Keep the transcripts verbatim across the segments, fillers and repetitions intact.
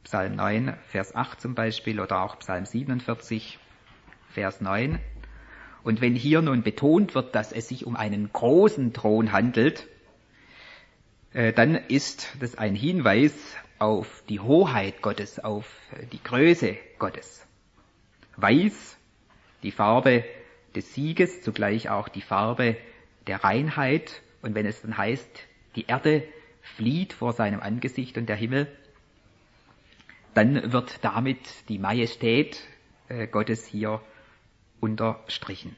Psalm neun, Vers acht zum Beispiel, oder auch Psalm siebenundvierzig, Vers neun. Und wenn hier nun betont wird, dass es sich um einen großen Thron handelt, äh, dann ist das ein Hinweis auf die Hoheit Gottes, auf die Größe Gottes. Weiß, die Farbe des Sieges, zugleich auch die Farbe der Reinheit. Und wenn es dann heißt, die Erde flieht vor seinem Angesicht und der Himmel, dann wird damit die Majestät äh, Gottes hier unterstrichen.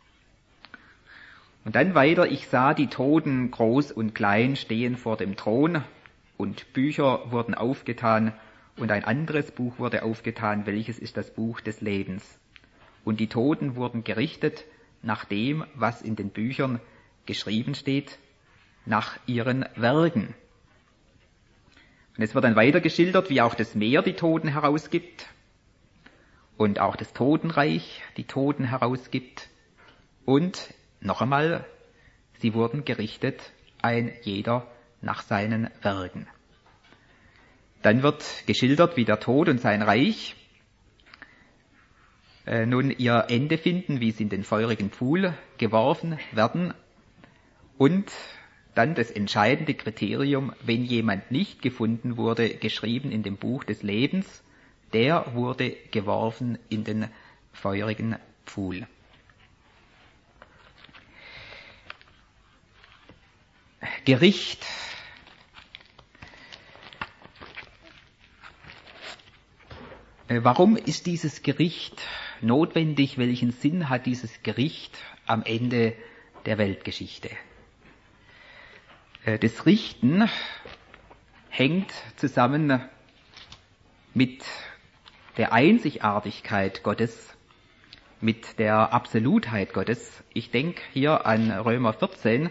Und dann weiter, ich sah die Toten groß und klein stehen vor dem Thron und Bücher wurden aufgetan und ein anderes Buch wurde aufgetan, welches ist das Buch des Lebens. Und die Toten wurden gerichtet nach dem, was in den Büchern geschrieben steht, nach ihren Werken. Und es wird dann weiter geschildert, wie auch das Meer die Toten herausgibt und auch das Totenreich die Toten herausgibt. Und noch einmal, sie wurden gerichtet, ein jeder nach seinen Werken. Dann wird geschildert, wie der Tod und sein Reich äh, nun ihr Ende finden, wie sie in den feurigen Pfuhl geworfen werden. Und dann das entscheidende Kriterium, wenn jemand nicht gefunden wurde, geschrieben in dem Buch des Lebens, der wurde geworfen in den feurigen Pfuhl. Gericht. Warum ist dieses Gericht notwendig? Welchen Sinn hat dieses Gericht am Ende der Weltgeschichte? Das Richten hängt zusammen mit der Einzigartigkeit Gottes, mit der Absolutheit Gottes. Ich denke hier an Römer vierzehn,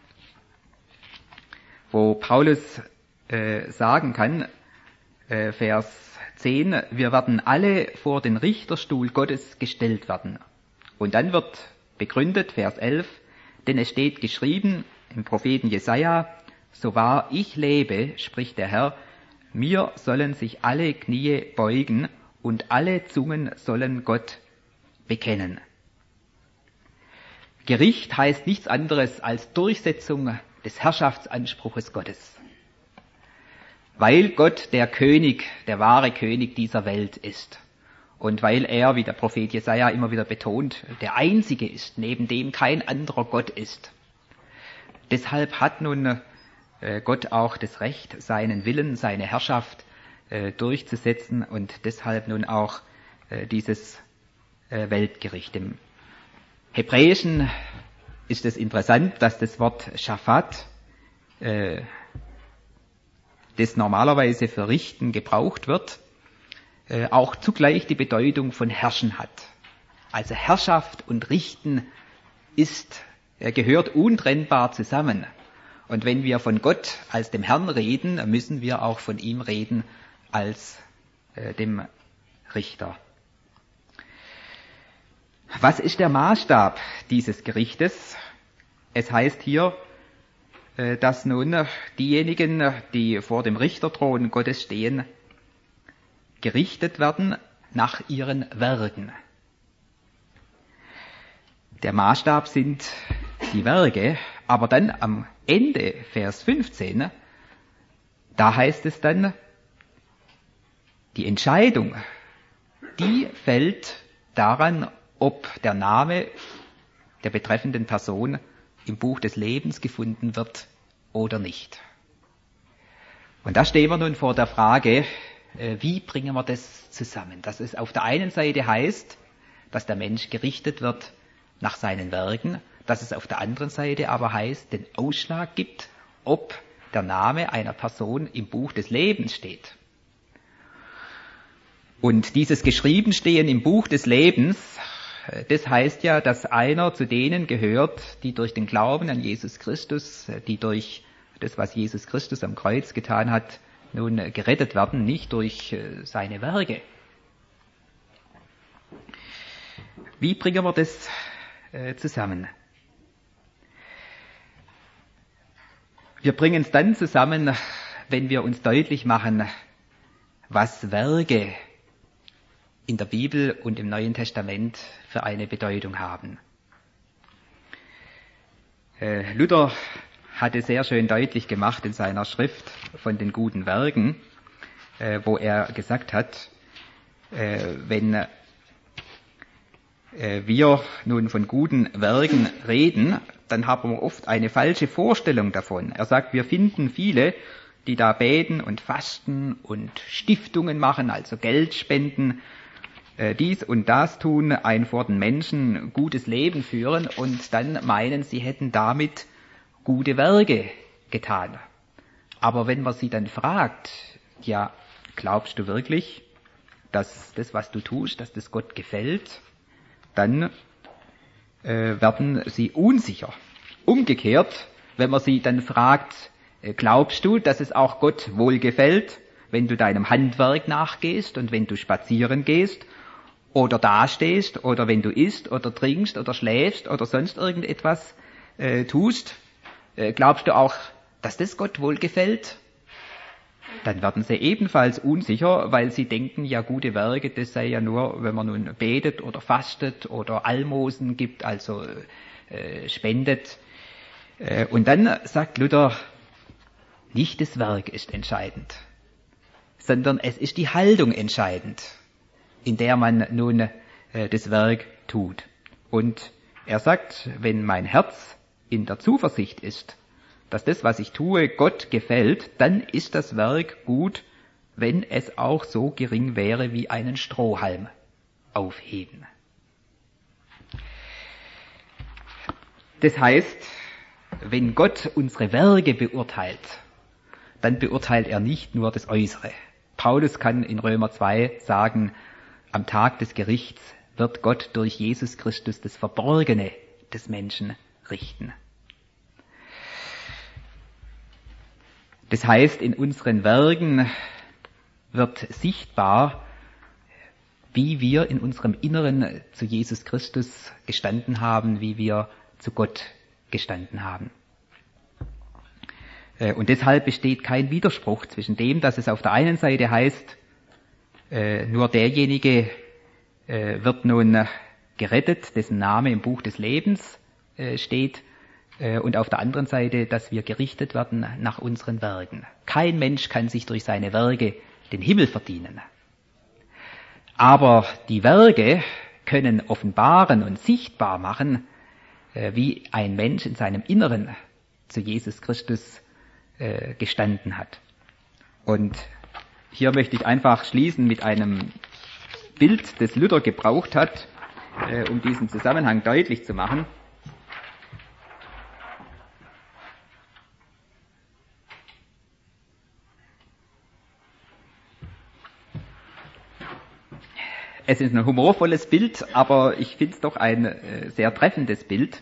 wo Paulus äh, sagen kann, äh, Vers zehn, wir werden alle vor den Richterstuhl Gottes gestellt werden. Und dann wird begründet, Vers elf, denn es steht geschrieben im Propheten Jesaja, so wahr ich lebe, spricht der Herr, mir sollen sich alle Knie beugen und alle Zungen sollen Gott bekennen. Gericht heißt nichts anderes als Durchsetzung des Herrschaftsanspruches Gottes. Weil Gott der König, der wahre König dieser Welt ist. Und weil er, wie der Prophet Jesaja immer wieder betont, der Einzige ist, neben dem kein anderer Gott ist. Deshalb hat nun äh, Gott auch das Recht, seinen Willen, seine Herrschaft äh, durchzusetzen und deshalb nun auch äh, dieses äh, Weltgericht. Im Hebräischen ist es interessant, dass das Wort Schafat, äh, das normalerweise für Richten gebraucht wird, äh, auch zugleich die Bedeutung von Herrschen hat. Also Herrschaft und Richten ist, er gehört untrennbar zusammen. Und wenn wir von Gott als dem Herrn reden, müssen wir auch von ihm reden als äh, dem Richter. Was ist der Maßstab dieses Gerichtes? Es heißt hier, äh, dass nun diejenigen, die vor dem Richterthron Gottes stehen, gerichtet werden nach ihren Werken. Der Maßstab sind die Werke, aber dann am Ende, Vers fünfzehn, da heißt es dann, die Entscheidung, die fällt daran, ob der Name der betreffenden Person im Buch des Lebens gefunden wird oder nicht. Und da stehen wir nun vor der Frage, wie bringen wir das zusammen? Dass es auf der einen Seite heißt, dass der Mensch gerichtet wird nach seinen Werken, dass es auf der anderen Seite aber heißt, den Ausschlag gibt, ob der Name einer Person im Buch des Lebens steht. Und dieses Geschriebenstehen im Buch des Lebens, das heißt ja, dass einer zu denen gehört, die durch den Glauben an Jesus Christus, die durch das, was Jesus Christus am Kreuz getan hat, nun gerettet werden, nicht durch seine Werke. Wie bringen wir das zusammen? Wir bringen es dann zusammen, wenn wir uns deutlich machen, was Werke in der Bibel und im Neuen Testament für eine Bedeutung haben. Äh, Luther hatte sehr schön deutlich gemacht in seiner Schrift von den guten Werken, äh, wo er gesagt hat, äh, wenn äh, wir nun von guten Werken reden, dann haben wir oft eine falsche Vorstellung davon. Er sagt, wir finden viele, die da beten und fasten und Stiftungen machen, also Geld spenden, äh, dies und das tun, ein vor den Menschen gutes Leben führen und dann meinen, sie hätten damit gute Werke getan. Aber wenn man sie dann fragt, ja, glaubst du wirklich, dass das, was du tust, dass das Gott gefällt, dann äh, werden sie unsicher. Umgekehrt, wenn man sie dann fragt, äh, glaubst du, dass es auch Gott wohlgefällt, wenn du deinem Handwerk nachgehst und wenn du spazieren gehst oder dastehst oder wenn du isst oder trinkst oder schläfst oder sonst irgendetwas äh, tust, äh, glaubst du auch, dass das Gott wohlgefällt? Dann werden sie ebenfalls unsicher, weil sie denken, ja, gute Werke, das sei ja nur, wenn man nun betet oder fastet oder Almosen gibt, also äh, spendet. Äh, und dann sagt Luther, nicht das Werk ist entscheidend, sondern es ist die Haltung entscheidend, in der man nun äh, das Werk tut. Und er sagt, wenn mein Herz in der Zuversicht ist, dass das, was ich tue, Gott gefällt, dann ist das Werk gut, wenn es auch so gering wäre wie einen Strohhalm aufheben. Das heißt, wenn Gott unsere Werke beurteilt, dann beurteilt er nicht nur das Äußere. Paulus kann in Römer zwei sagen, am Tag des Gerichts wird Gott durch Jesus Christus das Verborgene des Menschen richten. Das heißt, in unseren Werken wird sichtbar, wie wir in unserem Inneren zu Jesus Christus gestanden haben, wie wir zu Gott gestanden haben. Und deshalb besteht kein Widerspruch zwischen dem, dass es auf der einen Seite heißt, nur derjenige wird nun gerettet, dessen Name im Buch des Lebens steht, und auf der anderen Seite, dass wir gerichtet werden nach unseren Werken. Kein Mensch kann sich durch seine Werke den Himmel verdienen. Aber die Werke können offenbaren und sichtbar machen, wie ein Mensch in seinem Inneren zu Jesus Christus gestanden hat. Und hier möchte ich einfach schließen mit einem Bild, das Luther gebraucht hat, um diesen Zusammenhang deutlich zu machen. Es ist ein humorvolles Bild, aber ich finde es doch ein äh, sehr treffendes Bild.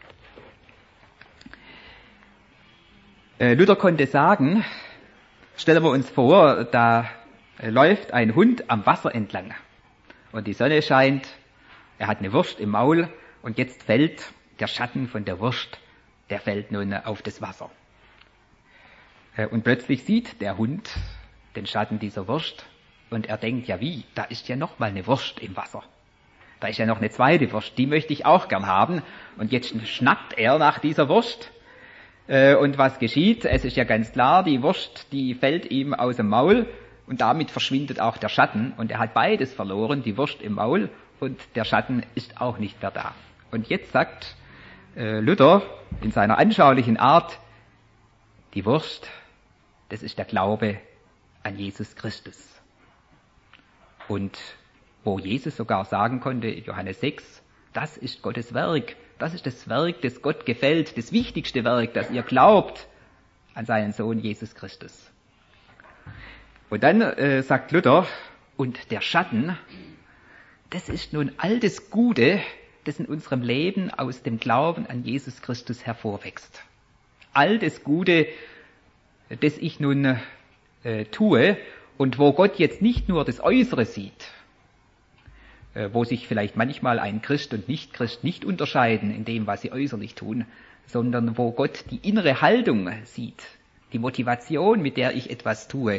Äh, Luther konnte sagen, stellen wir uns vor, da äh, läuft ein Hund am Wasser entlang und die Sonne scheint, er hat eine Wurst im Maul und jetzt fällt der Schatten von der Wurst, der fällt nun auf das Wasser. Äh, und plötzlich sieht der Hund den Schatten dieser Wurst. Und er denkt, ja wie, da ist ja noch mal eine Wurst im Wasser. Da ist ja noch eine zweite Wurst, die möchte ich auch gern haben. Und jetzt schnappt er nach dieser Wurst. Und was geschieht? Es ist ja ganz klar, die Wurst, die fällt ihm aus dem Maul und damit verschwindet auch der Schatten. Und er hat beides verloren, die Wurst im Maul und der Schatten ist auch nicht mehr da. Und jetzt sagt Luther in seiner anschaulichen Art, die Wurst, das ist der Glaube an Jesus Christus. Und wo Jesus sogar sagen konnte, Johannes sechs, das ist Gottes Werk, das ist das Werk, das Gott gefällt, das wichtigste Werk, dass ihr glaubt an seinen Sohn Jesus Christus. Und dann äh, sagt Luther, und der Schatten, das ist nun all das Gute, das in unserem Leben aus dem Glauben an Jesus Christus hervorwächst. All das Gute, das ich nun äh, tue, und wo Gott jetzt nicht nur das Äußere sieht, äh, wo sich vielleicht manchmal ein Christ und Nicht-Christ nicht unterscheiden in dem, was sie äußerlich tun, sondern wo Gott die innere Haltung sieht, die Motivation, mit der ich etwas tue,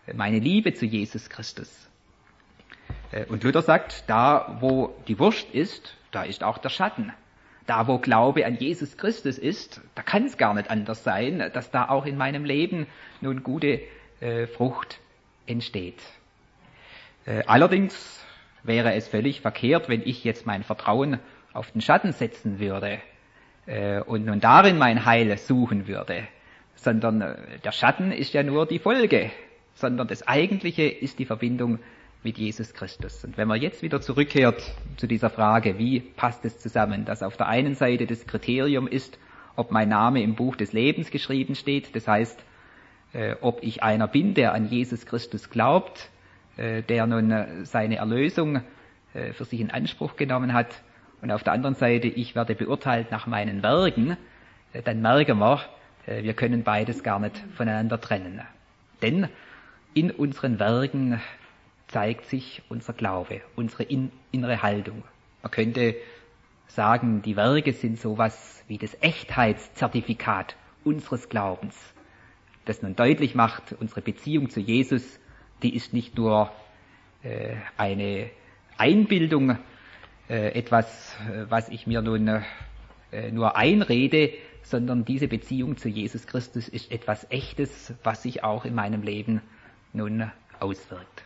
meine Liebe zu Jesus Christus. Und Luther sagt, da wo die Wurst ist, da ist auch der Schatten. Da wo Glaube an Jesus Christus ist, da kann es gar nicht anders sein, dass da auch in meinem Leben nun gute äh, Frucht entsteht. Äh, allerdings wäre es völlig verkehrt, wenn ich jetzt mein Vertrauen auf den Schatten setzen würde äh, und nun darin mein Heil suchen würde, sondern äh, der Schatten ist ja nur die Folge, sondern das Eigentliche ist die Verbindung mit Jesus Christus. Und wenn man jetzt wieder zurückkehrt zu dieser Frage, wie passt es zusammen, dass auf der einen Seite das Kriterium ist, ob mein Name im Buch des Lebens geschrieben steht, das heißt, äh, ob ich einer bin, der an Jesus Christus glaubt, äh, der nun äh, seine Erlösung äh, für sich in Anspruch genommen hat, und auf der anderen Seite, ich werde beurteilt nach meinen Werken, äh, dann merken wir, äh, wir können beides gar nicht voneinander trennen. Denn in unseren Werken zeigt sich unser Glaube, unsere in, innere Haltung. Man könnte sagen, die Werke sind sowas wie das Echtheitszertifikat unseres Glaubens, das nun deutlich macht, unsere Beziehung zu Jesus, die ist nicht nur äh, eine Einbildung, äh, etwas, äh, was ich mir nun äh, nur einrede, sondern diese Beziehung zu Jesus Christus ist etwas Echtes, was sich auch in meinem Leben nun auswirkt.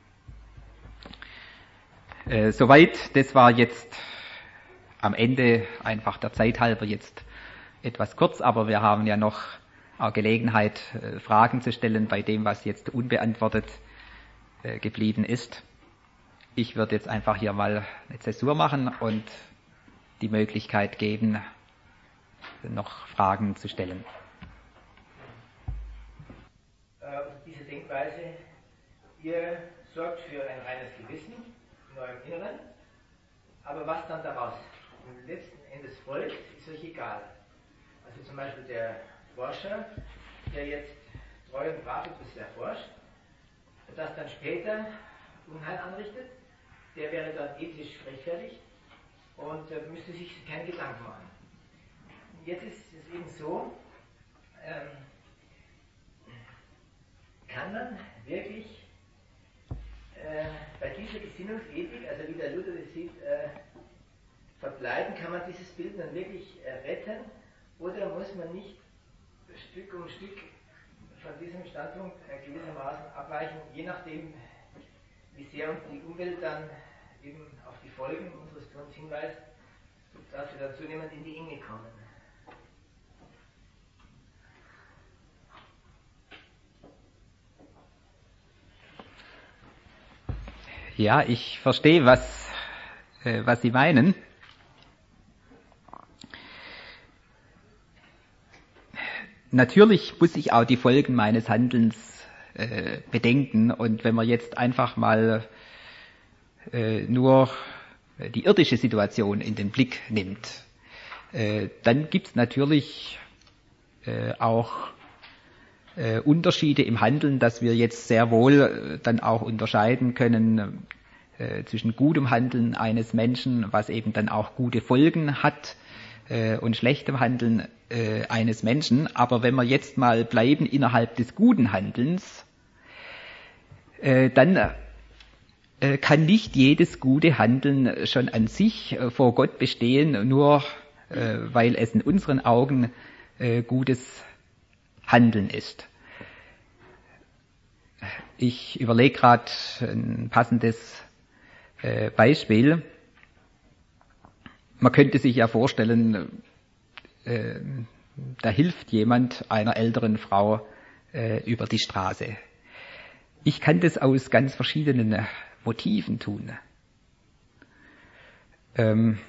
Äh, soweit, das war jetzt am Ende einfach der Zeit halber jetzt etwas kurz, aber wir haben ja noch auch Gelegenheit, äh, Fragen zu stellen bei dem, was jetzt unbeantwortet äh, geblieben ist. Ich würde jetzt einfach hier mal eine Zäsur machen und die Möglichkeit geben, noch Fragen zu stellen. Äh, diese Denkweise, ihr sorgt für ein reines Gewissen in eurem Inneren, aber was dann daraus letzten Endes folgt, ist euch egal. Also zum Beispiel der Forscher, der jetzt treu und brav etwas erforscht, das dann später Unheil anrichtet, der wäre dann ethisch rechtfertigt und äh, müsste sich keine Gedanken machen. Jetzt ist es eben so, ähm, kann man wirklich äh, bei dieser Gesinnungsethik, also wie der Luther das sieht, äh, verbleiben, kann man dieses Bild dann wirklich äh, retten, oder muss man nicht Stück um Stück von diesem Standpunkt äh, gewissermaßen abweichen, je nachdem, wie sehr uns die Umwelt dann eben auf die Folgen unseres Tuns hinweist, dass wir dann zunehmend in die Enge kommen. Ja, ich verstehe, was, äh, was Sie meinen. Natürlich muss ich auch die Folgen meines Handelns äh, bedenken, und wenn man jetzt einfach mal äh, nur die irdische Situation in den Blick nimmt, äh, dann gibt es natürlich äh, auch äh, Unterschiede im Handeln, dass wir jetzt sehr wohl äh, dann auch unterscheiden können äh, zwischen gutem Handeln eines Menschen, was eben dann auch gute Folgen hat, äh, und schlechtem Handeln äh, eines Menschen. Aber wenn wir jetzt mal bleiben innerhalb des guten Handelns, äh, dann äh, kann nicht jedes gute Handeln schon an sich äh, vor Gott bestehen, nur äh, weil es in unseren Augen äh, gutes Handeln ist. Ich überlege gerade ein passendes äh, Beispiel. Man könnte sich ja vorstellen, äh, da hilft jemand einer älteren Frau äh, über die Straße. Ich kann das aus ganz verschiedenen Motiven tun. Ähm,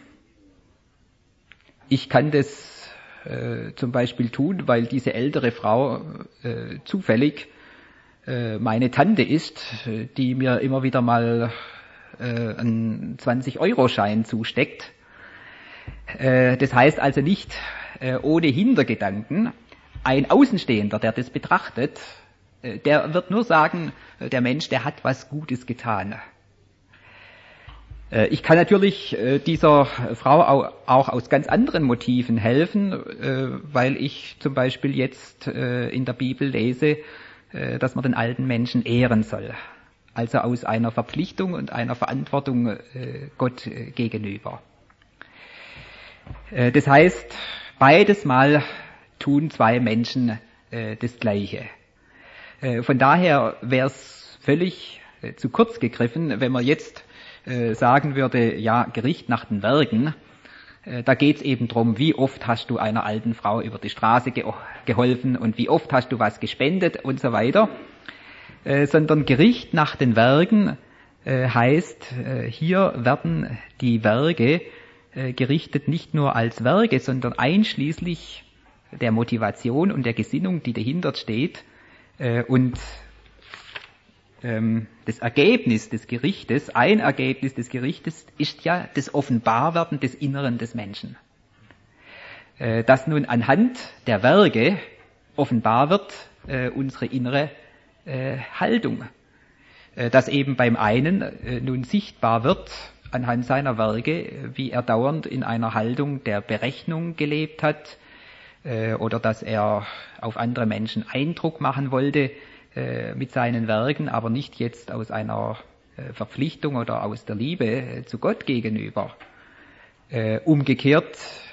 ich kann das äh, zum Beispiel tun, weil diese ältere Frau äh, zufällig äh, meine Tante ist, die mir immer wieder mal äh, einen zwanzig-Euro-Schein zusteckt. Äh, das heißt also nicht äh, ohne Hintergedanken. Ein Außenstehender, der das betrachtet, äh, der wird nur sagen, äh, der Mensch, der hat was Gutes getan. Äh, ich kann natürlich äh, dieser Frau auch, auch aus ganz anderen Motiven helfen, äh, weil ich zum Beispiel jetzt äh, in der Bibel lese, äh, dass man den alten Menschen ehren soll. Also aus einer Verpflichtung und einer Verantwortung äh, Gott äh, gegenüber. Äh, das heißt, beides Mal tun zwei Menschen äh, das Gleiche. Äh, von daher wäre es völlig äh, zu kurz gegriffen, wenn man jetzt äh, sagen würde, ja, Gericht nach den Werken. Äh, da geht es eben drum, wie oft hast du einer alten Frau über die Straße ge- geholfen und wie oft hast du was gespendet und so weiter. Äh, sondern Gericht nach den Werken äh, heißt, äh, hier werden die Werke äh, gerichtet nicht nur als Werke, sondern einschließlich der Motivation und der Gesinnung, die dahinter steht. Äh, und ähm, das Ergebnis des Gerichtes, ein Ergebnis des Gerichtes ist ja das Offenbarwerden des Inneren des Menschen. Äh, dass nun anhand der Werke offenbar wird äh, unsere innere Haltung, dass eben beim einen nun sichtbar wird anhand seiner Werke, wie er dauernd in einer Haltung der Berechnung gelebt hat oder dass er auf andere Menschen Eindruck machen wollte mit seinen Werken, aber nicht jetzt aus einer Verpflichtung oder aus der Liebe zu Gott gegenüber. Umgekehrt,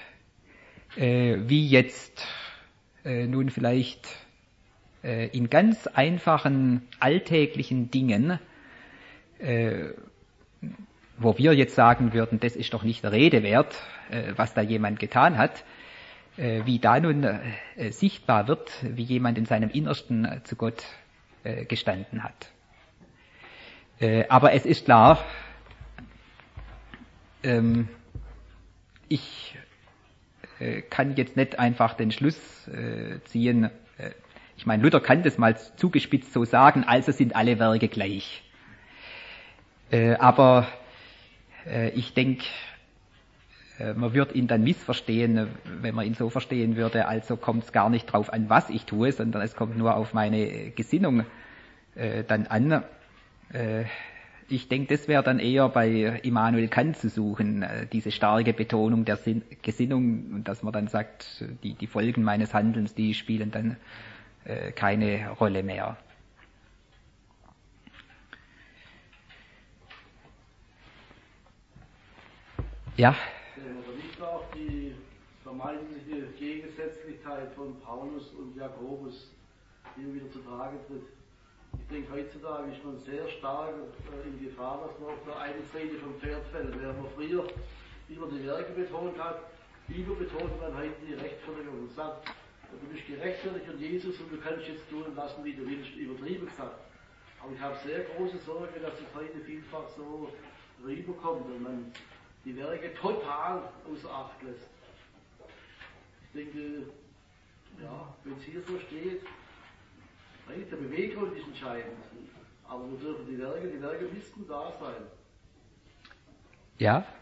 wie jetzt nun vielleicht in ganz einfachen, alltäglichen Dingen, äh, wo wir jetzt sagen würden, das ist doch nicht der Rede wert, äh, was da jemand getan hat, äh, wie da nun äh, sichtbar wird, wie jemand in seinem Innersten äh, zu Gott äh, gestanden hat. Äh, aber es ist klar, ähm, ich äh, kann jetzt nicht einfach den Schluss äh, ziehen, äh, ich meine, Luther kann das mal zugespitzt so sagen, also sind alle Werke gleich. Äh, aber äh, ich denke, äh, man würde ihn dann missverstehen, wenn man ihn so verstehen würde, also kommt es gar nicht drauf an, was ich tue, sondern es kommt nur auf meine Gesinnung äh, dann an. Äh, ich denke, das wäre dann eher bei Immanuel Kant zu suchen, äh, diese starke Betonung der Sin- Gesinnung, dass man dann sagt, die, die Folgen meines Handelns, die spielen dann keine Rolle mehr. Ja? Aber nicht auch die vermeintliche Gegensätzlichkeit von Paulus und Jakobus, die wieder zu Trage tritt. Ich denke, heutzutage ist man sehr stark in Gefahr, dass man auf der einen Seite vom Pferd fällt. Während man früher immer die Werke betont hat, lieber betont man heute die Rechtfertigung und sagt, du bist gerechtfertigt von Jesus und du kannst jetzt tun und lassen, wie du willst, übertrieben gesagt. Aber ich habe sehr große Sorge, dass es heute vielfach so rüberkommt und man die Werke total außer Acht lässt. Ich denke, ja, wenn es hier so steht, eigentlich der Beweggrund ist entscheidend. Aber wir dürfen die Werke, die Werke müssten da sein. Ja.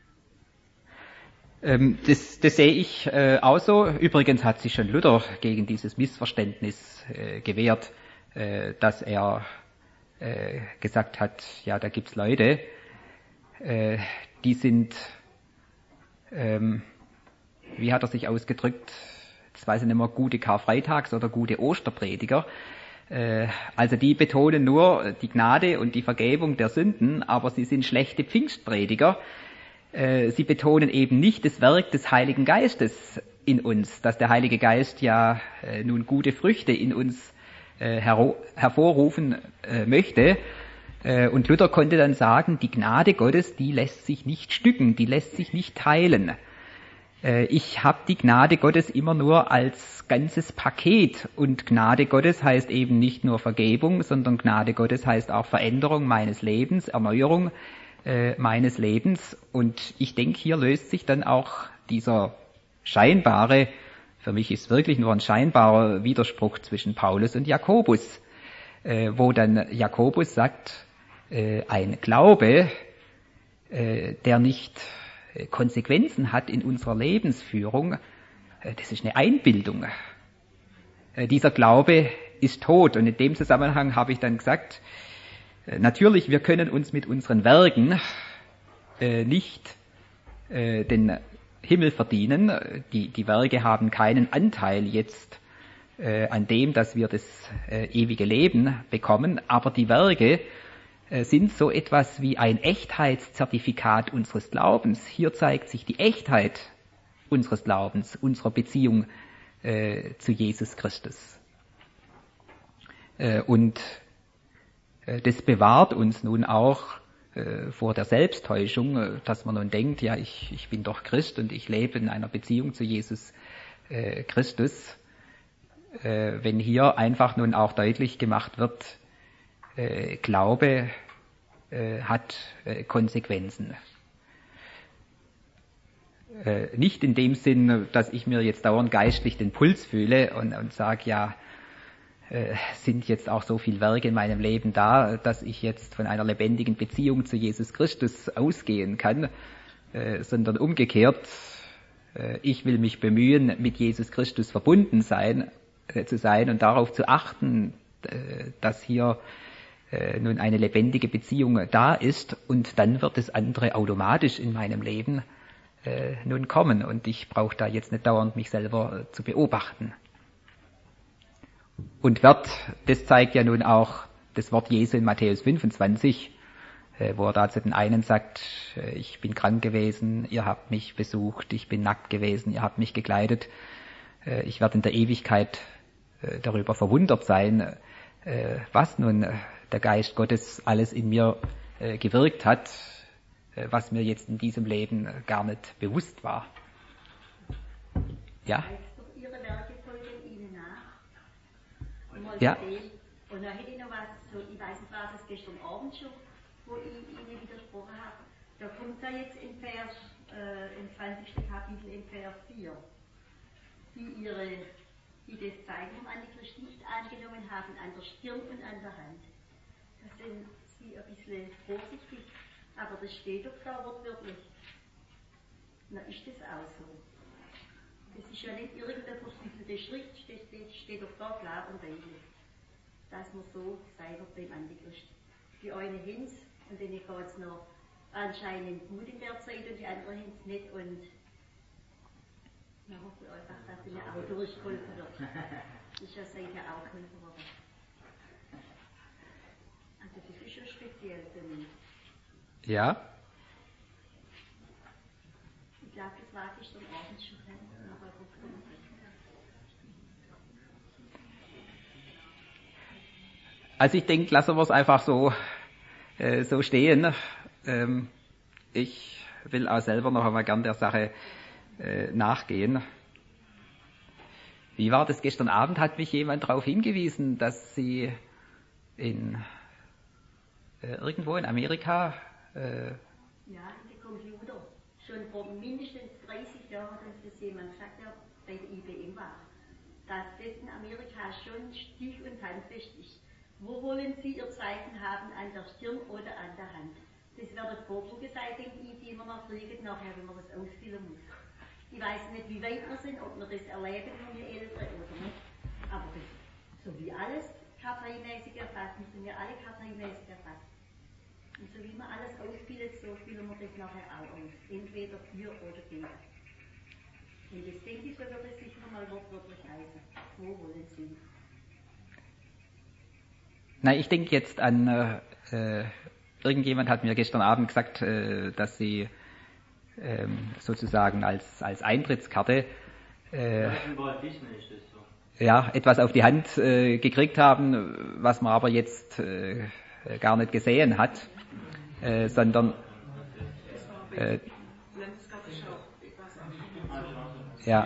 Das, das sehe ich äh, auch so. Übrigens hat sich schon Luther gegen dieses Missverständnis äh, gewehrt, äh, dass er äh, gesagt hat, ja, da gibt's Leute, äh, die sind, ähm, wie hat er sich ausgedrückt, das weiß ich nicht mehr, gute Karfreitags- oder gute Osterprediger. Äh, also die betonen nur die Gnade und die Vergebung der Sünden, aber sie sind schlechte Pfingstprediger. Sie betonen eben nicht das Werk des Heiligen Geistes in uns, dass der Heilige Geist ja äh, nun gute Früchte in uns äh, her- hervorrufen äh, möchte. Äh, und Luther konnte dann sagen, die Gnade Gottes, die lässt sich nicht stücken, die lässt sich nicht teilen. Äh, ich habe die Gnade Gottes immer nur als ganzes Paket. Und Gnade Gottes heißt eben nicht nur Vergebung, sondern Gnade Gottes heißt auch Veränderung meines Lebens, Erneuerung meines Lebens. Und ich denke, hier löst sich dann auch dieser scheinbare, für mich ist wirklich nur ein scheinbarer Widerspruch zwischen Paulus und Jakobus, äh, wo dann Jakobus sagt, äh, ein Glaube, äh, der nicht äh, Konsequenzen hat in unserer Lebensführung, äh, das ist eine Einbildung. Äh, dieser Glaube ist tot. Und in dem Zusammenhang habe ich dann gesagt, natürlich, wir können uns mit unseren Werken äh, nicht äh, den Himmel verdienen. Die, die Werke haben keinen Anteil jetzt äh, an dem, dass wir das äh, ewige Leben bekommen, aber die Werke äh, sind so etwas wie ein Echtheitszertifikat unseres Glaubens. Hier zeigt sich die Echtheit unseres Glaubens, unserer Beziehung äh, zu Jesus Christus. Äh, und äh, das bewahrt uns nun auch äh, vor der Selbsttäuschung, äh, dass man nun denkt, ja, ich, ich bin doch Christ und ich lebe in einer Beziehung zu Jesus äh, Christus. Äh, wenn hier einfach nun auch deutlich gemacht wird, äh, Glaube äh, hat äh, Konsequenzen. Äh, nicht in dem Sinn, dass ich mir jetzt dauernd geistlich den Puls fühle und, und sage, ja, äh, sind jetzt auch so viele Werke in meinem Leben da, dass ich jetzt von einer lebendigen Beziehung zu Jesus Christus ausgehen kann, äh, sondern umgekehrt, äh, ich will mich bemühen, mit Jesus Christus verbunden sein, äh, zu sein und darauf zu achten, äh, dass hier äh, nun eine lebendige Beziehung da ist, und dann wird das andere automatisch in meinem Leben äh, nun kommen, und ich brauche da jetzt nicht dauernd mich selber äh, zu beobachten. Und wird, das zeigt ja nun auch das Wort Jesu in Matthäus fünfundzwanzig, äh, wo er da zu den einen sagt, äh, ich bin krank gewesen, ihr habt mich besucht, ich bin nackt gewesen, ihr habt mich gekleidet. Äh, ich werde in der Ewigkeit äh, darüber verwundert sein, äh, was nun äh, der Geist Gottes alles in mir äh, gewirkt hat, äh, was mir jetzt in diesem Leben äh, gar nicht bewusst war. Ja? Ja. Und da hätte ich noch was, so, ich weiß nicht, war das gestern Abend schon, wo ich Ihnen widersprochen habe. Da kommt da jetzt in Vers, äh, im zwanzigsten Kapitel, in Vers vier, die ihre, die das Zeichen vom Antichrist nicht angenommen haben, an der Stirn und an der Hand. Da sind sie ein bisschen vorsichtig, aber das steht doch da wortwörtlich. Na, ist das auch so? Das ist ja nicht irgendeine verschlüsselte Schrift, steht, steht doch da klar und deutlich, dass man so sei wird beim Antichrist. Die eine hin's und denen geht es noch anscheinend gut in der Zeit und die andere hin's nicht, und man hofft einfach, dass ihnen auch durchgeholfen wird. Das ist ja seither auch geholfen worden. Also das ist schon speziell für mich. Ja. Ich glaube, das war gestern Abend schon. Also ich denke, lassen wir es einfach so, äh, so stehen. Ähm, ich will auch selber noch einmal gern der Sache äh, nachgehen. Wie war das gestern Abend? Hat mich jemand darauf hingewiesen, dass Sie in äh, irgendwo in Amerika äh, ja, in den Computer. Schon vor mindestens dreißig Jahren hat uns das jemand gesagt, der bei der I B M war, dass das in Amerika schon stich- und handfest ist. Wo wollen Sie Ihr Zeichen haben, an der Stirn oder an der Hand? Das wäre die Frage sein, denke ich, die wir noch kriegen nachher, wenn man das ausfüllen muss. Ich weiß nicht, wie weit wir sind, ob wir das erleben, junge Ältere oder nicht. Aber das, so wie alles karteimäßig erfasst, müssen wir alle karteimäßig erfasst. Und so wie man alles ausfüllt, so füllen wir das nachher auch aus. Entweder für oder gegen. Und das denke ich, so wird es sicher mal wortwörtlich heißen. Wo wollen Sie? Na, ich denke jetzt an, äh, irgendjemand hat mir gestern Abend gesagt, äh, dass sie ähm, sozusagen als, als Eintrittskarte äh, ja, etwas auf die Hand äh, gekriegt haben, was man aber jetzt äh, gar nicht gesehen hat, äh, sondern äh, ja.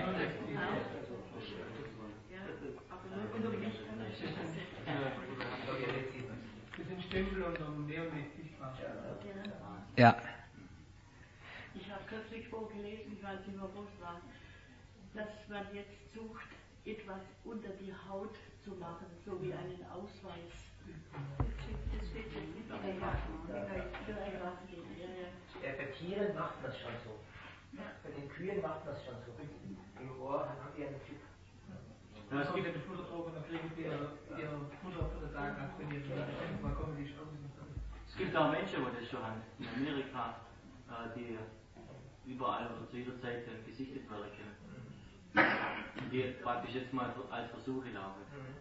Ja. Ich habe kürzlich vorgelesen, ich weiß nicht mehr, wo es war, dass man jetzt sucht, etwas unter die Haut zu machen, so wie einen Ausweis. Das steht jetzt nicht in der Waffen. Bei Tieren macht man es schon so. Bei den Kühen macht man es schon so. Im Ohr haben die einen Chip. Ja, es gibt ja die Futterdroge, dann kriegen die ihr Futter für den Tag, als wenn die mal kommen, die schon. Es gibt auch Menschen, die das schon haben, in Amerika, die überall oder zu jeder Zeit gesichtet werden können. die praktisch jetzt mal als Versuche laufen.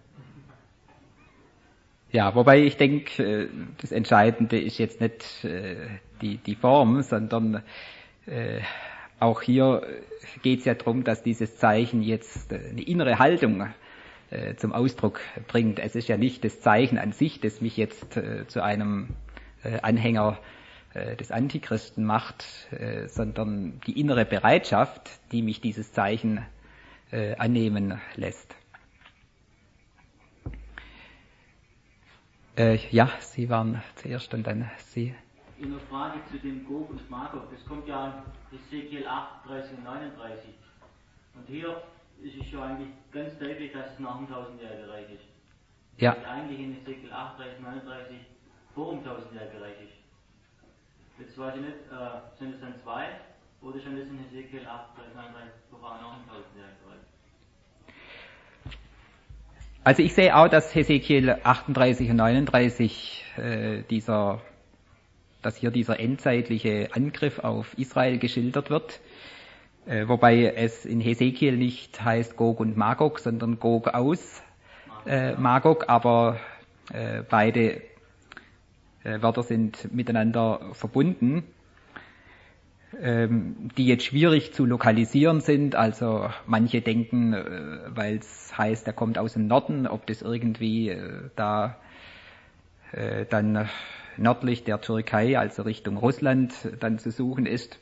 Ja, wobei ich denke, das Entscheidende ist jetzt nicht die, die Form, sondern äh, auch hier geht es ja darum, dass dieses Zeichen jetzt eine innere Haltung äh, zum Ausdruck bringt. Es ist ja nicht das Zeichen an sich, das mich jetzt äh, zu einem äh, Anhänger äh, des Antichristen macht, äh, sondern die innere Bereitschaft, die mich dieses Zeichen äh, annehmen lässt. Äh, ja, Sie waren zuerst und dann Sie. In der Frage zu dem Gog und Magog, das kommt ja in Hesekiel achtunddreißig und neununddreißig. Und hier ist es ja eigentlich ganz deutlich, dass es nach dem tausendjährigen Reich ist. Ja. Und eigentlich in Hesekiel achtunddreißig, neununddreißig vor dem tausendjährigen Reich ist. Jetzt weiß ich nicht, äh, sind es dann zwei oder schon das in Hesekiel achtunddreißig, neununddreißig sogar nach dem tausendjährigen Reich? Also ich sehe auch, dass Hesekiel achtunddreißig und neununddreißig äh, dieser, dass hier dieser endzeitliche Angriff auf Israel geschildert wird, äh, wobei es in Hesekiel nicht heißt Gog und Magog, sondern Gog aus äh, Magog, aber äh, beide äh, Wörter sind miteinander verbunden, ähm, die jetzt schwierig zu lokalisieren sind. Also manche denken, äh, weil es heißt, er kommt aus dem Norden, ob das irgendwie äh, da äh, dann nördlich der Türkei, also Richtung Russland, dann zu suchen ist.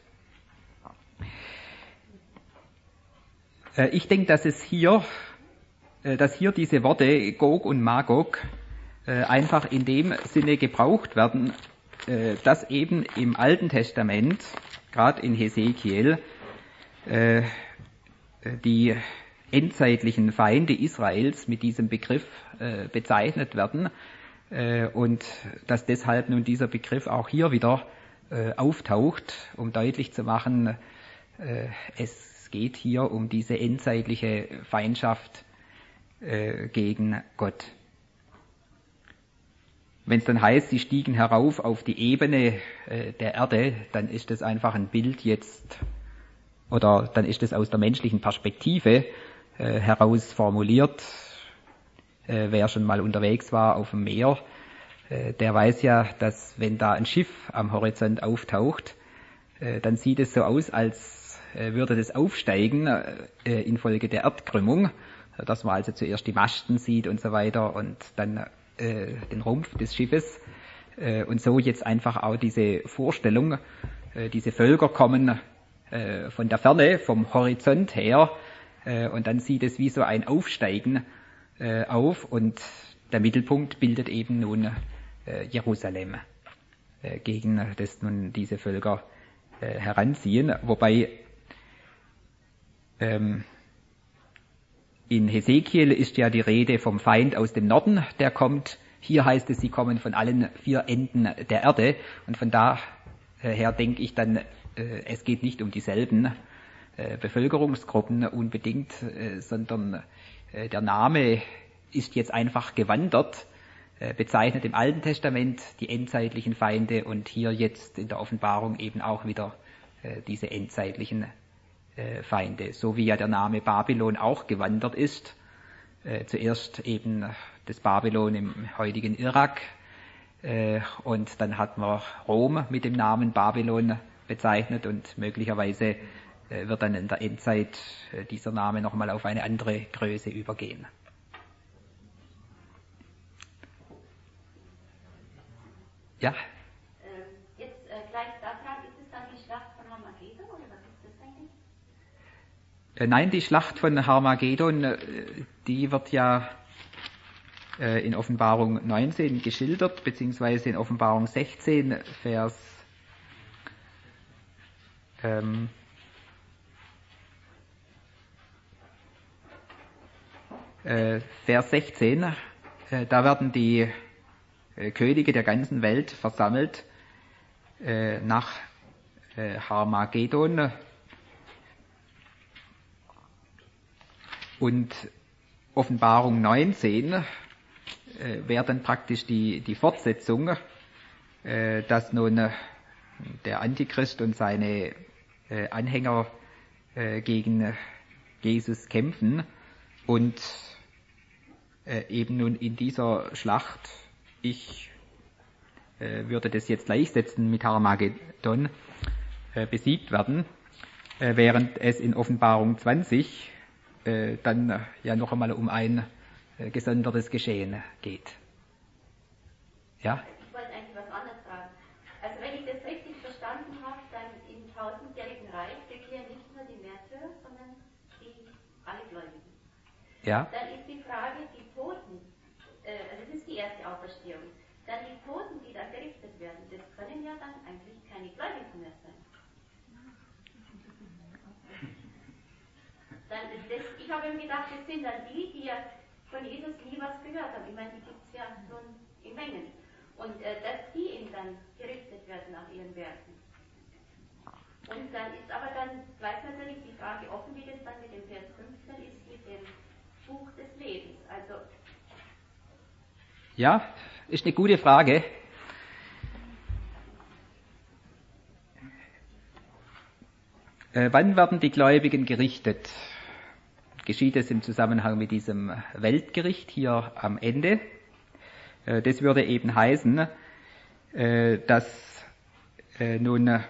Äh, ich denke, dass es hier, äh, dass hier diese Worte Gog und Magog äh, einfach in dem Sinne gebraucht werden, äh, dass eben im Alten Testament, gerade in Hesekiel, äh, die endzeitlichen Feinde Israels mit diesem Begriff äh, bezeichnet werden, und dass deshalb nun dieser Begriff auch hier wieder äh, auftaucht, um deutlich zu machen, äh, es geht hier um diese endzeitliche Feindschaft äh, gegen Gott. Wenn es dann heißt, sie stiegen herauf auf die Ebene äh, der Erde, dann ist das einfach ein Bild jetzt, oder dann ist das aus der menschlichen Perspektive äh, heraus formuliert. Wer schon mal unterwegs war auf dem Meer, der weiß ja, dass wenn da ein Schiff am Horizont auftaucht, dann sieht es so aus, als würde das aufsteigen infolge der Erdkrümmung, dass man also zuerst die Masten sieht und so weiter und dann den Rumpf des Schiffes. Und so jetzt einfach auch diese Vorstellung, diese Völker kommen von der Ferne, vom Horizont her, und dann sieht es wie so ein Aufsteigen auf und der Mittelpunkt bildet eben nun äh, Jerusalem, äh, gegen das nun diese Völker äh, heranziehen, wobei ähm, in Hesekiel ist ja die Rede vom Feind aus dem Norden, der kommt. Hier heißt es, sie kommen von allen vier Enden der Erde und von daher denke ich dann, äh, es geht nicht um dieselben äh, Bevölkerungsgruppen unbedingt, äh, sondern der Name ist jetzt einfach gewandert, bezeichnet im Alten Testament die endzeitlichen Feinde und hier jetzt in der Offenbarung eben auch wieder diese endzeitlichen Feinde. So wie ja der Name Babylon auch gewandert ist. Zuerst eben das Babylon im heutigen Irak und dann hat man Rom mit dem Namen Babylon bezeichnet und möglicherweise wird dann in der Endzeit dieser Name nochmal auf eine andere Größe übergehen. Ja? Ähm, jetzt äh, gleich daran, ist es dann die Schlacht von Harmagedon oder was ist das eigentlich? Äh, nein, die Schlacht von Harmagedon, äh, die wird ja äh, in Offenbarung neunzehn geschildert, beziehungsweise in Offenbarung sechzehn, Vers ähm, Äh, Vers sechzehn, äh, da werden die äh, Könige der ganzen Welt versammelt äh, nach äh, Harmagedon und Offenbarung neunzehn äh, wäre dann praktisch die, die Fortsetzung, äh, dass nun äh, der Antichrist und seine äh, Anhänger äh, gegen Jesus kämpfen und äh, eben nun in dieser Schlacht, ich äh, würde das jetzt gleichsetzen mit Armageddon, äh, besiegt werden, äh, während es in Offenbarung zwanzig äh, dann äh, ja noch einmal um ein äh, gesondertes Geschehen geht. Ja? Ich wollte eigentlich was anderes fragen. Also wenn ich das richtig verstanden habe, dann im tausendjährigen Reich bekehren nicht nur die Märtyrer, sondern die alle Gläubigen. Ja. Dann ist die Frage, die Toten, äh, also das ist die erste Auferstehung, dann die Toten, die da gerichtet werden, das können ja dann eigentlich keine Gläubigen mehr sein. Dann ist das, ich habe mir gedacht, das sind dann die, die ja von Jesus nie was gehört haben. Ich meine, die gibt es ja so in Mengen. Und äh, dass die eben dann gerichtet werden nach ihren Werken. Und dann ist aber dann, bleibt natürlich die Frage offen, wie das dann mit dem Vers fünfzehn ist, mit dem Buch des Lebens. Also ja, ist eine gute Frage. Äh, wann werden die Gläubigen gerichtet? Geschieht es im Zusammenhang mit diesem Weltgericht hier am Ende? Äh, das würde eben heißen, äh, dass äh, nun äh,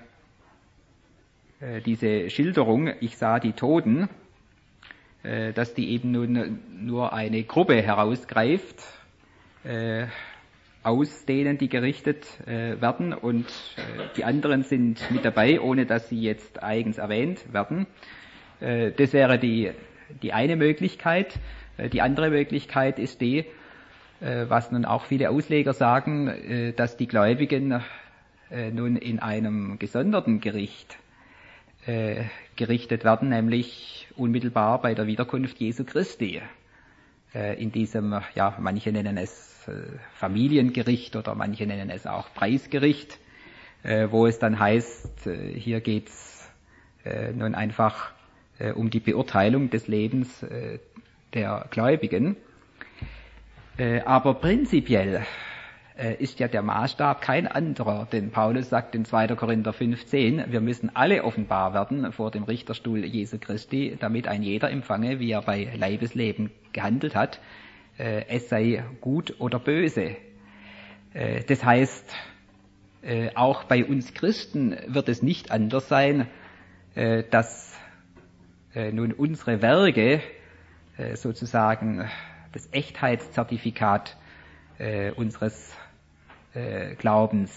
diese Schilderung, ich sah die Toten, äh, dass die eben nun nur eine Gruppe herausgreift, äh, aus denen die gerichtet äh, werden, und äh, die anderen sind mit dabei, ohne dass sie jetzt eigens erwähnt werden. Äh, das wäre die, die eine Möglichkeit. Äh, die andere Möglichkeit ist die, äh, was nun auch viele Ausleger sagen, äh, dass die Gläubigen äh, nun in einem gesonderten Gericht äh, gerichtet werden, nämlich unmittelbar bei der Wiederkunft Jesu Christi. Äh, in diesem, ja, manche nennen es Familiengericht oder manche nennen es auch Preisgericht, äh, wo es dann heißt, äh, hier geht's äh, nun einfach äh, um die Beurteilung des Lebens äh, der Gläubigen. Äh, aber prinzipiell äh, ist ja der Maßstab kein anderer, denn Paulus sagt in zweiter Korinther fünfzehn, wir müssen alle offenbar werden vor dem Richterstuhl Jesu Christi, damit ein jeder empfange, wie er bei Leibesleben gehandelt hat, es sei gut oder böse. Das heißt, auch bei uns Christen wird es nicht anders sein, dass nun unsere Werke sozusagen das Echtheitszertifikat unseres Glaubens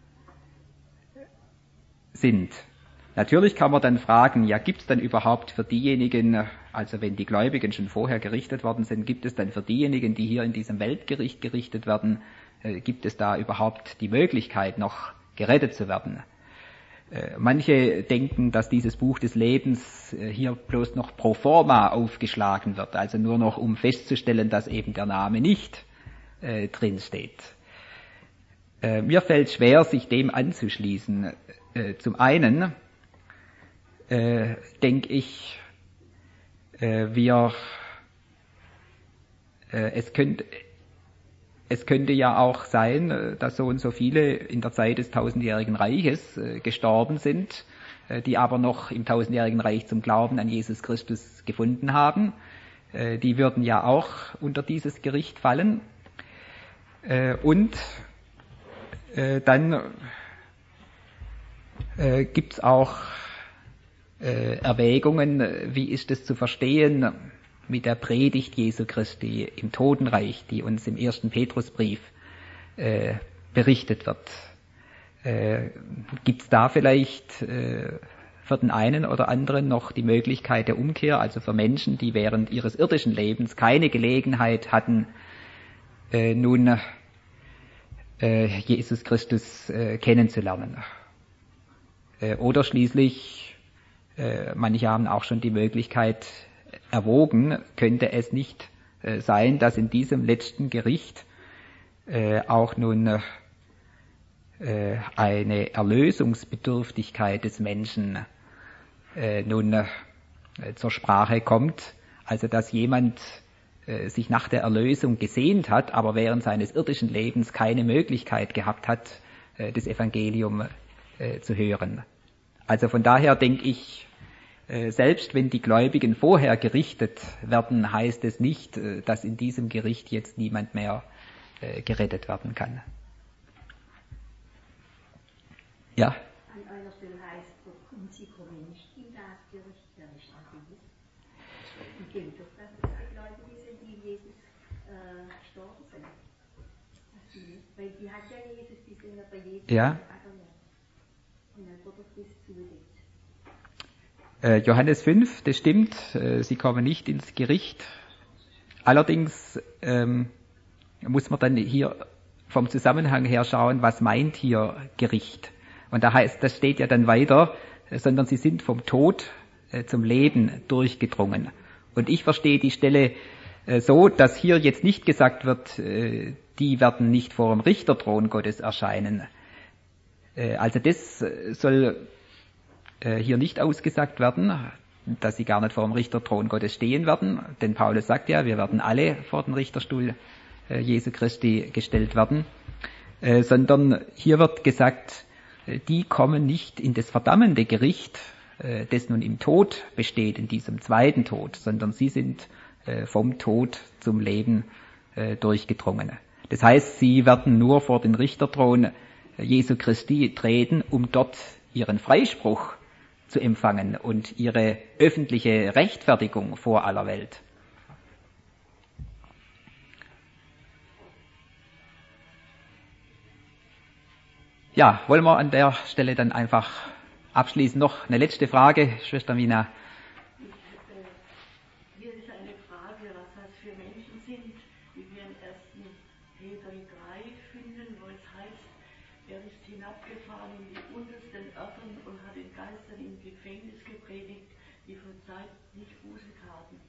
sind. Natürlich kann man dann fragen, ja, gibt es dann überhaupt für diejenigen, also wenn die Gläubigen schon vorher gerichtet worden sind, gibt es dann für diejenigen, die hier in diesem Weltgericht gerichtet werden, äh, gibt es da überhaupt die Möglichkeit, noch gerettet zu werden? Äh, manche denken, dass dieses Buch des Lebens äh, hier bloß noch pro forma aufgeschlagen wird, also nur noch um festzustellen, dass eben der Name nicht äh, drin steht. Äh, mir fällt schwer, sich dem anzuschließen. Äh, zum einen Äh, denke ich, äh, wir, äh, es könnte, es könnte ja auch sein, dass so und so viele in der Zeit des tausendjährigen Reiches äh, gestorben sind, äh, die aber noch im tausendjährigen Reich zum Glauben an Jesus Christus gefunden haben. Äh, die würden ja auch unter dieses Gericht fallen. Äh, und äh, dann äh, gibt's auch Äh, Erwägungen, wie ist es zu verstehen mit der Predigt Jesu Christi im Totenreich, die uns im ersten Petrusbrief äh, berichtet wird. Äh, Gibt es da vielleicht äh, für den einen oder anderen noch die Möglichkeit der Umkehr, also für Menschen, die während ihres irdischen Lebens keine Gelegenheit hatten, äh, nun äh, Jesus Christus äh, kennenzulernen? Äh, oder schließlich manche haben auch schon die Möglichkeit erwogen, könnte es nicht äh, sein, dass in diesem letzten Gericht äh, auch nun äh, eine Erlösungsbedürftigkeit des Menschen äh, nun äh, zur Sprache kommt, also dass jemand äh, sich nach der Erlösung gesehnt hat, aber während seines irdischen Lebens keine Möglichkeit gehabt hat, äh, das Evangelium äh, zu hören. Also von daher denke ich, Selbst wenn die Gläubigen vorher gerichtet werden, heißt es nicht, dass in diesem Gericht jetzt niemand mehr gerettet werden kann. Ja? An einer Stelle heißt es, und sie kommen nicht in das Gericht, der nicht an sie ist. Ich denke doch, dass es die Gläubige sind, die Jesus äh, gestorben sind. Das die, weil die hat ja Jesus, die sind ja bei Jesus. Ja. Und dann wird das zugedeckt. Johannes fünf, das stimmt, sie kommen nicht ins Gericht. Allerdings ähm, muss man dann hier vom Zusammenhang her schauen, was meint hier Gericht. Und da heißt, das steht ja dann weiter, sondern sie sind vom Tod äh, zum Leben durchgedrungen. Und ich verstehe die Stelle äh, so, dass hier jetzt nicht gesagt wird, äh, die werden nicht vor dem Richterthron Gottes erscheinen. Äh, also das soll hier nicht ausgesagt werden, dass sie gar nicht vor dem Richterthron Gottes stehen werden, denn Paulus sagt ja, wir werden alle vor den Richterstuhl äh, Jesu Christi gestellt werden, äh, sondern hier wird gesagt, äh, die kommen nicht in das verdammende Gericht, äh, das nun im Tod besteht, in diesem zweiten Tod, sondern sie sind äh, vom Tod zum Leben äh, durchgedrungen. Das heißt, sie werden nur vor den Richterthron Jesu Christi treten, um dort ihren Freispruch zu empfangen und ihre öffentliche Rechtfertigung vor aller Welt. Ja, wollen wir an der Stelle dann einfach abschließen. Noch eine letzte Frage, Schwester Mina. Hier ist eine Frage, was das für Menschen sind, die wir in ersten Peter drei finden, wo es heißt, er ist hinabgefahren in die untersten Erden und hat den Geistern im Gefängnis gepredigt, die von Zeit nicht Buße taten.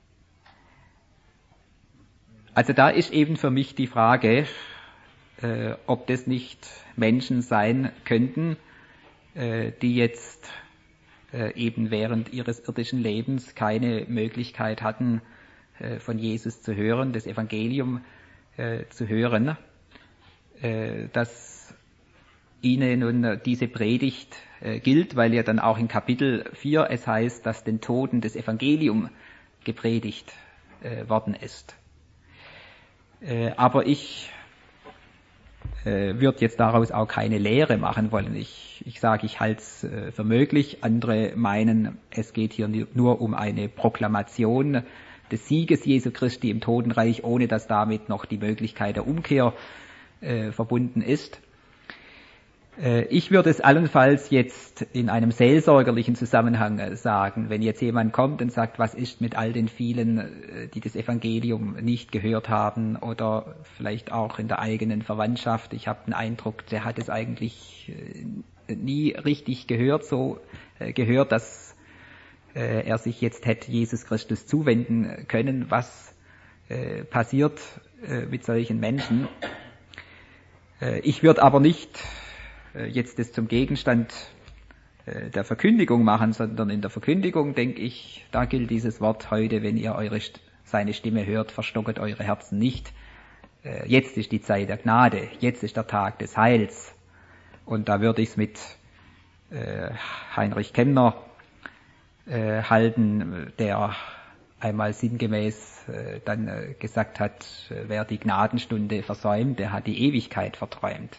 Also da ist eben für mich die Frage, äh, ob das nicht Menschen sein könnten, äh, die jetzt äh, eben während ihres irdischen Lebens keine Möglichkeit hatten, äh, von Jesus zu hören, das Evangelium äh, zu hören, äh, dass ihnen nun diese Predigt äh, gilt, weil ja dann auch in Kapitel vier es heißt, dass den Toten das Evangelium gepredigt äh, worden ist. Äh, aber ich äh, würde jetzt daraus auch keine Lehre machen wollen. Ich, ich sage, ich halte es äh, für möglich. Andere meinen, es geht hier nur um eine Proklamation des Sieges Jesu Christi im Totenreich, ohne dass damit noch die Möglichkeit der Umkehr äh, verbunden ist. Ich würde es allenfalls jetzt in einem seelsorgerlichen Zusammenhang sagen, wenn jetzt jemand kommt und sagt, was ist mit all den vielen, die das Evangelium nicht gehört haben oder vielleicht auch in der eigenen Verwandtschaft. Ich habe den Eindruck, der hat es eigentlich nie richtig gehört, so gehört, dass er sich jetzt hätte Jesus Christus zuwenden können. Was passiert mit solchen Menschen? Ich würde aber nicht jetzt das zum Gegenstand der Verkündigung machen, sondern in der Verkündigung, denke ich, da gilt dieses Wort heute, wenn ihr eure seine Stimme hört, verstocket eure Herzen nicht. Jetzt ist die Zeit der Gnade, jetzt ist der Tag des Heils. Und da würde ich es mit Heinrich Kemner halten, der einmal sinngemäß dann gesagt hat, wer die Gnadenstunde versäumt, der hat die Ewigkeit verträumt.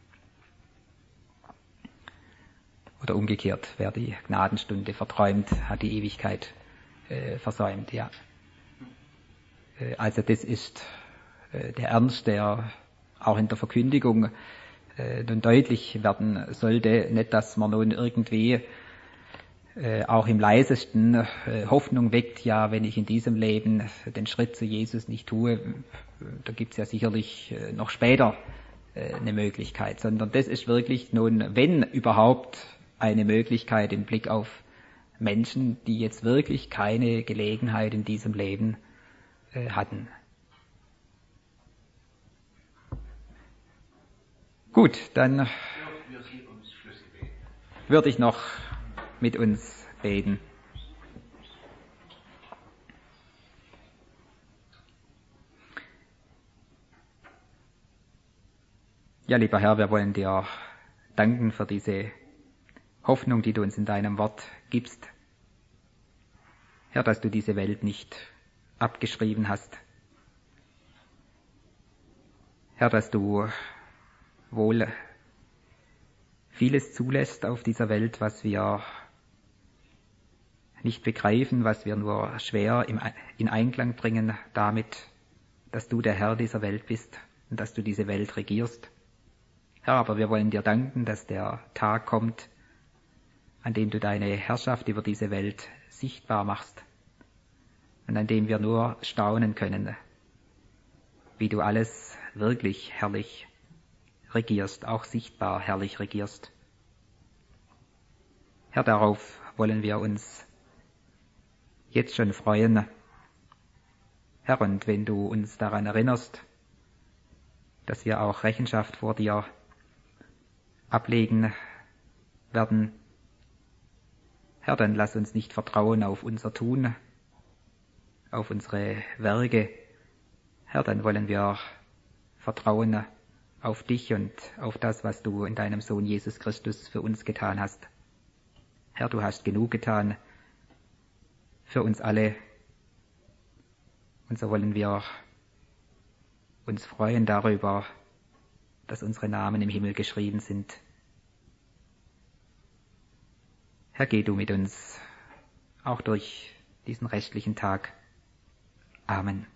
Oder umgekehrt, wer die Gnadenstunde verträumt, hat die Ewigkeit äh, versäumt, ja. Äh, also das ist äh, der Ernst, der auch in der Verkündigung äh, nun deutlich werden sollte. Nicht, dass man nun irgendwie äh, auch im leisesten äh, Hoffnung weckt, ja, wenn ich in diesem Leben den Schritt zu Jesus nicht tue, da gibt's ja sicherlich äh, noch später äh, eine Möglichkeit. Sondern das ist wirklich nun, wenn überhaupt, eine Möglichkeit im Blick auf Menschen, die jetzt wirklich keine Gelegenheit in diesem Leben äh, hatten. Gut, dann würde ich noch mit uns beten. Ja, lieber Herr, wir wollen dir danken für diese Hoffnung, die du uns in deinem Wort gibst. Herr, dass du diese Welt nicht abgeschrieben hast. Herr, dass du wohl vieles zulässt auf dieser Welt, was wir nicht begreifen, was wir nur schwer in Einklang bringen damit, dass du der Herr dieser Welt bist und dass du diese Welt regierst. Herr, aber wir wollen dir danken, dass der Tag kommt, an dem du deine Herrschaft über diese Welt sichtbar machst und an dem wir nur staunen können, wie du alles wirklich herrlich regierst, auch sichtbar herrlich regierst. Herr, darauf wollen wir uns jetzt schon freuen. Herr, und wenn du uns daran erinnerst, dass wir auch Rechenschaft vor dir ablegen werden, Herr, dann lass uns nicht vertrauen auf unser Tun, auf unsere Werke. Herr, dann wollen wir vertrauen auf dich und auf das, was du in deinem Sohn Jesus Christus für uns getan hast. Herr, du hast genug getan für uns alle. Und so wollen wir uns freuen darüber, dass unsere Namen im Himmel geschrieben sind. Herr, geh du mit uns auch durch diesen restlichen Tag. Amen.